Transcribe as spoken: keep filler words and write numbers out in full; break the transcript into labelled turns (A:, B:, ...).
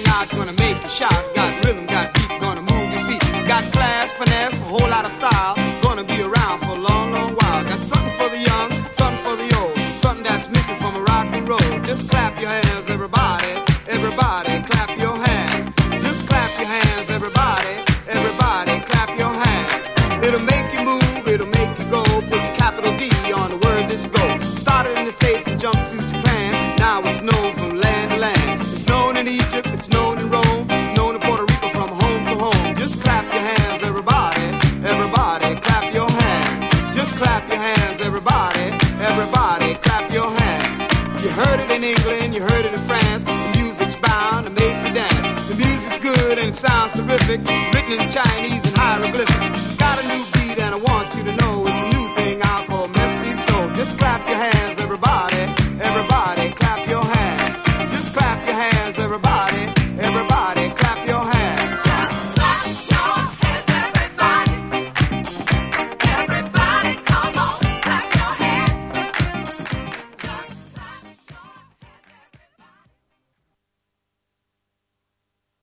A: swing out, gonna make you shout. Got rhythm, got beat, gonna move your feet. Got class, finesse, a whole lot of style. Gonna be around for a long, long while. Got something for the young, something for the old. Something that's missing from a rock and roll. Just clap your hands, everybody. Everybody, clap your hands. Just clap your hands, everybody. Everybody, clap your hands. It'll make you move, it'll make you go. Put capital D on the word disco. Started in the States and jumped to Japan. Now it's known from land to land. It's known in Egypt, it's known in Rome, known in Puerto Rico from home to home. Just clap your hands, everybody. Everybody, clap your hands. Just clap your hands, everybody. Everybody, clap your hands. You heard it in England, you heard it in France. The music's bound to make you dance. The music's good and it sounds terrific. Written in Chinese and hieroglyphics. Got a new